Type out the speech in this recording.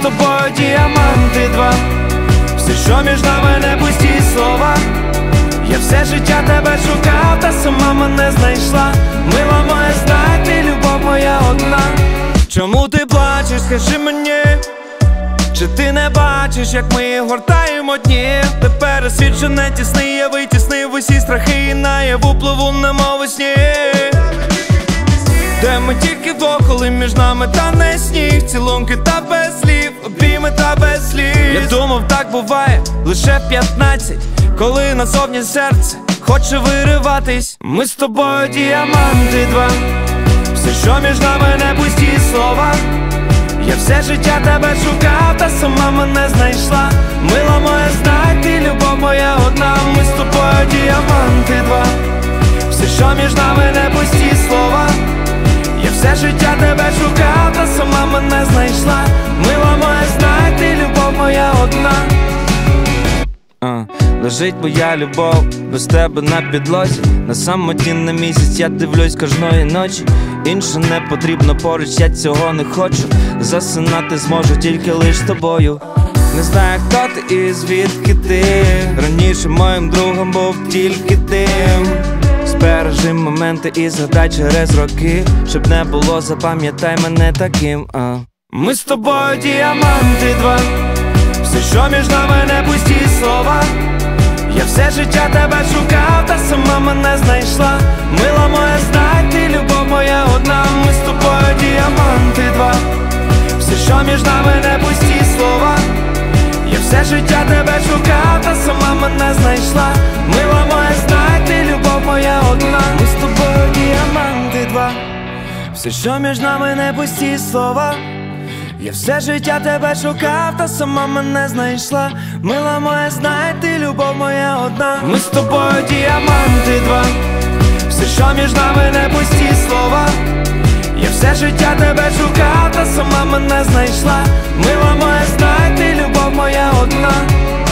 тобою діаманти два. Все, що між нами, не пусті слова. Я все життя тебе шукав, та сама мене знайшла. Мила моя, знай, ти любов моя одна. Чому ти плачеш, скажи мені? Чи ти не бачиш, як ми гортаємо дні? Тепер світ, не тісний, я витіснив усі страхи і наяву пливу, немов у сні. Де ми тільки вдвох, коли між нами тане сніг. Цілунки та без слів, обійми та без сліз. Я думав, так буває лише в 15, коли назовні серце хоче вириватись. Ми з тобою діаманти два. Все, що між нами, не пусті слова. Я все життя тебе шукав, та сама мене знайшла. Мила моя, знай, ти любов моя одна. Ми з тобою діаманти два. Все, що між нами, не пусті слова. Я все життя тебе шукав, та сама мене знайшла. Мила моя, знай, ти любов моя одна. Лежить моя любов без тебе на підлозі. На самоті на місяць я дивлюсь кожної ночі. Інше не потрібно поруч, я цього не хочу. Засинати зможу тільки лиш з тобою. Не знаю, хто ти і звідки ти. Раніше моїм другом був тільки ти. Збережи моменти і згадай через роки. Щоб не було, запам'ятай мене таким. Ми з тобою діаманти два. Все, що між нами, не пусті слова. Я все життя тебе шукав, та сама мене знайшла. Мила моя, знай, ти любов моя одна. Ми з тобою діаманти два. Все, що між нами, не пусті слова. Я все життя тебе шукав, та сама мене знайшла. Мила моя, знай, ти любов моя одна. Ми з тобою діаманти два. Все, що між нами, не пусті слова. Я все життя тебе шукав, та сама мене знайшла. Мила моя, знай, ти любов моя одна. Ми з тобою діаманти два. Все, що між нами, не пусті слова. Я все життя тебе шукав, та сама мене знайшла. Мила моя, знай, ти любов моя одна.